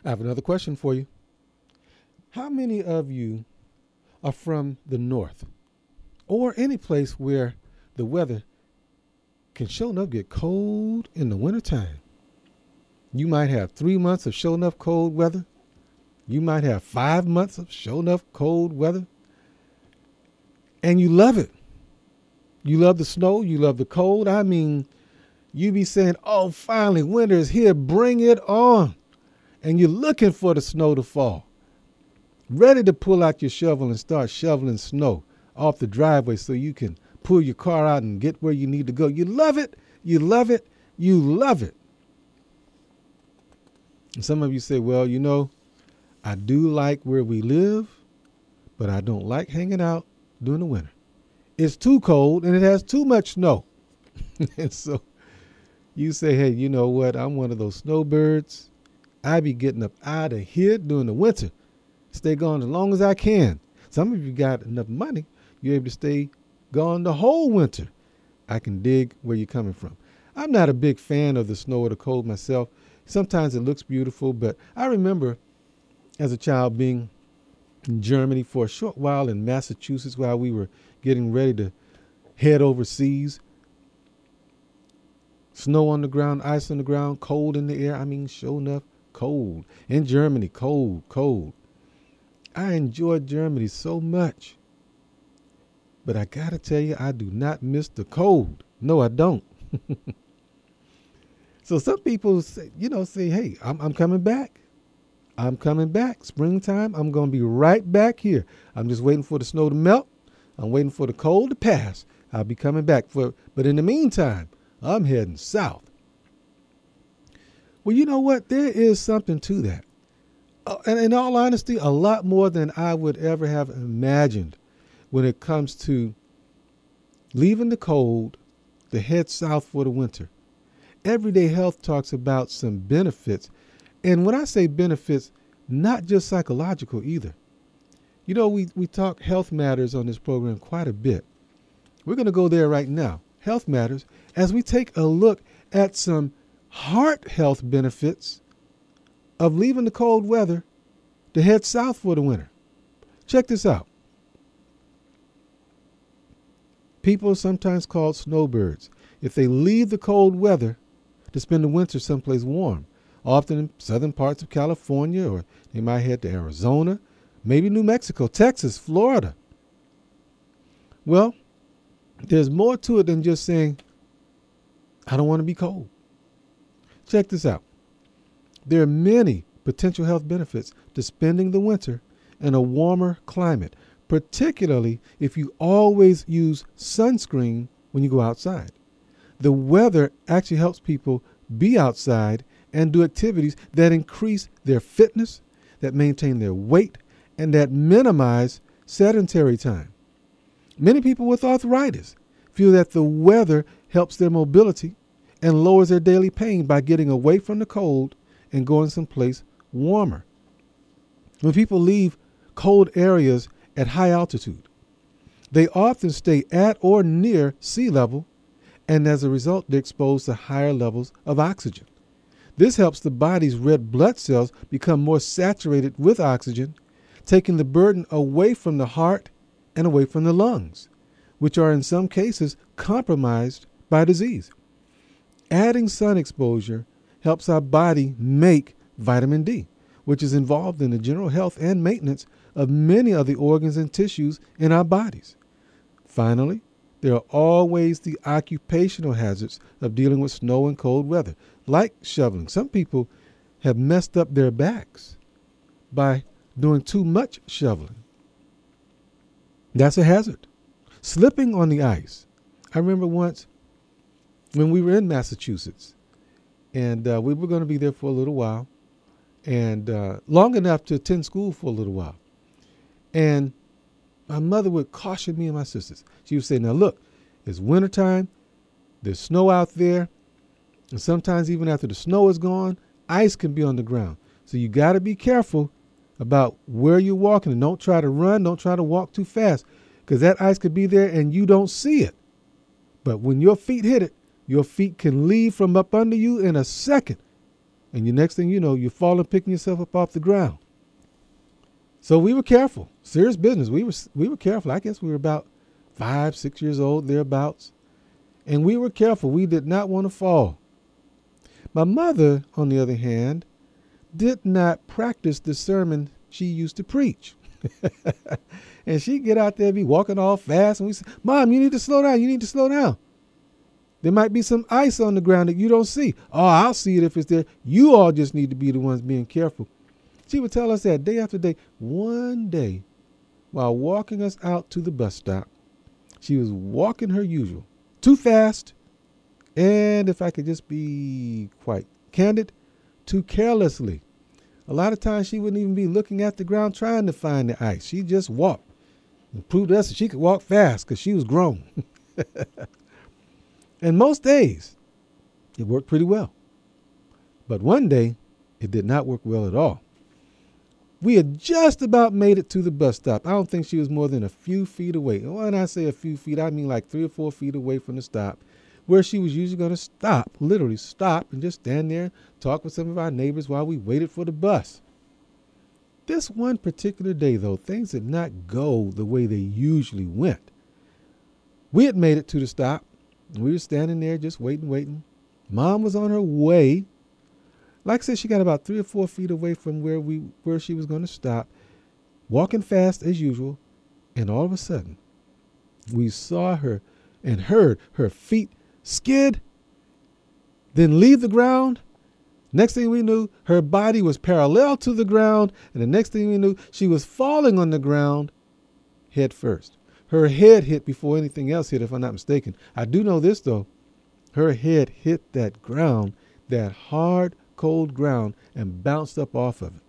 I have another question for you. How many of you are from the north or any place where the weather can show enough get cold in the wintertime? You might have 3 months of show enough cold weather. You might have 5 months of show enough cold weather. And you love it. You love the snow. You love the cold. I mean, you be saying, oh, finally, winter is here. Bring it on. And you're looking for the snow to fall. Ready to pull out your shovel and start shoveling snow off the driveway so you can pull your car out and get where you need to go. You love it. You love it. You love it. And some of you say, well, I do like where we live, but I don't like hanging out during the winter. It's too cold and it has too much snow. And so you say, hey, you know what? I'm one of those snowbirds. I be getting up out of here during the winter. Stay gone as long as I can. Some of you got enough money. You're able to stay gone the whole winter. I can dig where you're coming from. I'm not a big fan of the snow or the cold myself. Sometimes it looks beautiful, but I remember as a child being in Germany for a short while, in Massachusetts while we were getting ready to head overseas. Snow on the ground, ice on the ground, cold in the air. I mean, sure enough, cold. In Germany, cold, cold. I enjoyed Germany so much. But I got to tell you, I do not miss the cold. No, I don't. So some people say, hey, I'm coming back. I'm coming back. Springtime, I'm going to be right back here. I'm just waiting for the snow to melt. I'm waiting for the cold to pass. I'll be coming back. But in the meantime, I'm heading south. Well, you know what? There is something to that. And in all honesty, a lot more than I would ever have imagined when it comes to leaving the cold to head south for the winter. Everyday Health talks about some benefits. And when I say benefits, not just psychological either. We talk health matters on this program quite a bit. We're going to go there right now. Health matters as we take a look at some heart health benefits of leaving the cold weather to head south for the winter. Check this out. People are sometimes called snowbirds if they leave the cold weather to spend the winter someplace warm, often in southern parts of California, or they might head to Arizona, maybe New Mexico, Texas, Florida. Well, there's more to it than just saying, I don't want to be cold. Check this out. There are many potential health benefits to spending the winter in a warmer climate, particularly if you always use sunscreen when you go outside. The weather actually helps people be outside and do activities that increase their fitness, that maintain their weight, and that minimize sedentary time. Many people with arthritis feel that the weather helps their mobility and lowers their daily pain by getting away from the cold and going someplace warmer. When people leave cold areas at high altitude, they often stay at or near sea level, and as a result, they're exposed to higher levels of oxygen. This helps the body's red blood cells become more saturated with oxygen, taking the burden away from the heart and away from the lungs, which are in some cases compromised by disease. Adding sun exposure helps our body make vitamin D, which is involved in the general health and maintenance of many of the organs and tissues in our bodies. Finally, there are always the occupational hazards of dealing with snow and cold weather, like shoveling. Some people have messed up their backs by doing too much shoveling. That's a hazard. Slipping on the ice. I remember once when we were in Massachusetts, and we were going to be there for a little while, and long enough to attend school for a little while. And my mother would caution me and my sisters. She would say, now look, it's wintertime, there's snow out there, and sometimes even after the snow is gone, ice can be on the ground. So you got to be careful about where you're walking, and don't try to run, don't try to walk too fast, because that ice could be there and you don't see it. But when your feet hit it, your feet can leave from up under you in a second. And the next thing you know, you're falling, picking yourself up off the ground. So we were careful. Serious business. We were careful. I guess we were about 5, 6 years old, thereabouts. And we were careful. We did not want to fall. My mother, on the other hand, did not practice the sermon she used to preach. And she'd get out there, be walking all fast, and we say, Mom, you need to slow down. You need to slow down. There might be some ice on the ground that you don't see. Oh, I'll see it if it's there. You all just need to be the ones being careful. She would tell us that day after day. One day, while walking us out to the bus stop, she was walking her usual, too fast, and if I could just be quite candid, too carelessly. A lot of times she wouldn't even be looking at the ground trying to find the ice. She just walked and proved to us that she could walk fast because she was grown. And most days, it worked pretty well. But one day, it did not work well at all. We had just about made it to the bus stop. I don't think she was more than a few feet away. And when I say a few feet, I mean like 3 or 4 feet away from the stop, where she was usually going to stop, literally stop, and just stand there and talk with some of our neighbors while we waited for the bus. This one particular day, though, things did not go the way they usually went. We had made it to the stop. We were standing there just waiting. Mom was on her way. Like I said, she got about 3 or 4 feet away from where she was going to stop, walking fast as usual. And all of a sudden, we saw her and heard her feet skid, then leave the ground. Next thing we knew, her body was parallel to the ground. And the next thing we knew, she was falling on the ground head first. Her head hit before anything else hit, if I'm not mistaken. I do know this, though. Her head hit that ground, that hard, cold ground, and bounced up off of it.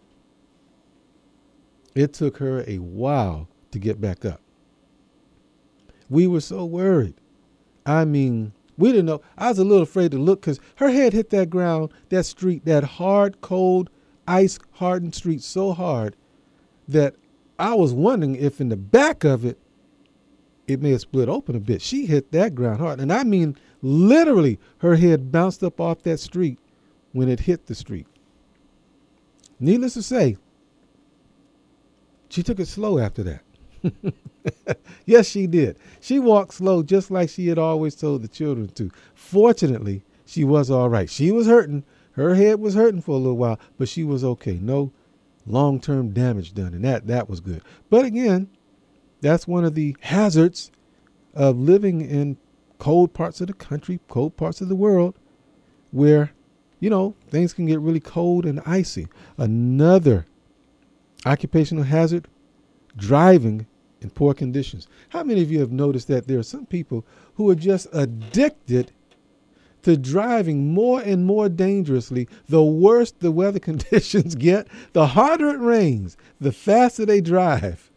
It took her a while to get back up. We were so worried. I mean, we didn't know. I was a little afraid to look because her head hit that ground, that street, that hard, cold, ice-hardened street so hard that I was wondering if in the back of it, it may have split open a bit. She hit that ground hard. And I mean, literally, her head bounced up off that street when it hit the street. Needless to say, she took it slow after that. Yes, she did. She walked slow just like she had always told the children to. Fortunately, she was all right. She was hurting. Her head was hurting for a little while, but she was okay. No long-term damage done, and that was good. But again, that's one of the hazards of living in cold parts of the country, cold parts of the world, where, things can get really cold and icy. Another occupational hazard, driving in poor conditions. How many of you have noticed that there are some people who are just addicted to driving more and more dangerously? The worse the weather conditions get, the harder it rains, the faster they drive.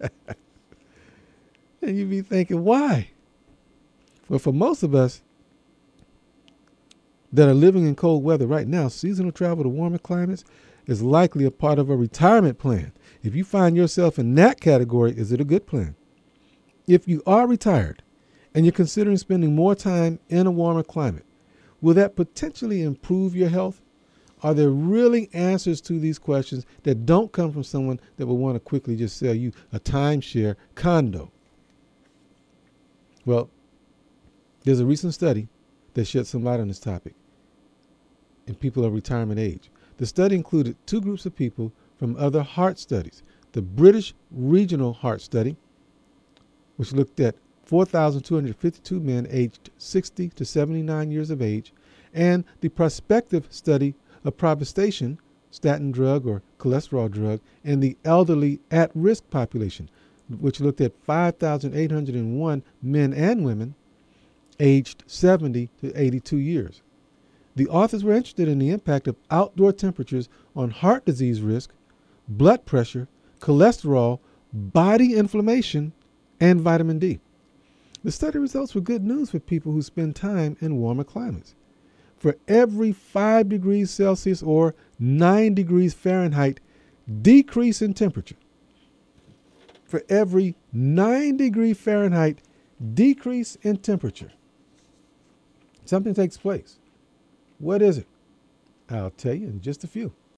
And you be thinking, why? Well, for most of us that are living in cold weather right now, seasonal travel to warmer climates is likely a part of a retirement plan. If you find yourself in that category, is it a good plan? If you are retired and you're considering spending more time in a warmer climate, will that potentially improve your health? Are there really answers to these questions that don't come from someone that will want to quickly just sell you a timeshare condo? Well, there's a recent study that shed some light on this topic in people of retirement age. The study included 2 groups of people from other heart studies. The British Regional Heart Study, which looked at 4,252 men aged 60 to 79 years of age, and the prospective study of pravastatin, statin drug or cholesterol drug, in the elderly at-risk population, which looked at 5,801 men and women aged 70 to 82 years. The authors were interested in the impact of outdoor temperatures on heart disease risk, blood pressure, cholesterol, body inflammation, and vitamin D. The study results were good news for people who spend time in warmer climates. For every 5 degrees Celsius or 9 degrees Fahrenheit decrease in temperature, for every 9-degree Fahrenheit decrease in temperature, something takes place. What is it? I'll tell you in just a few.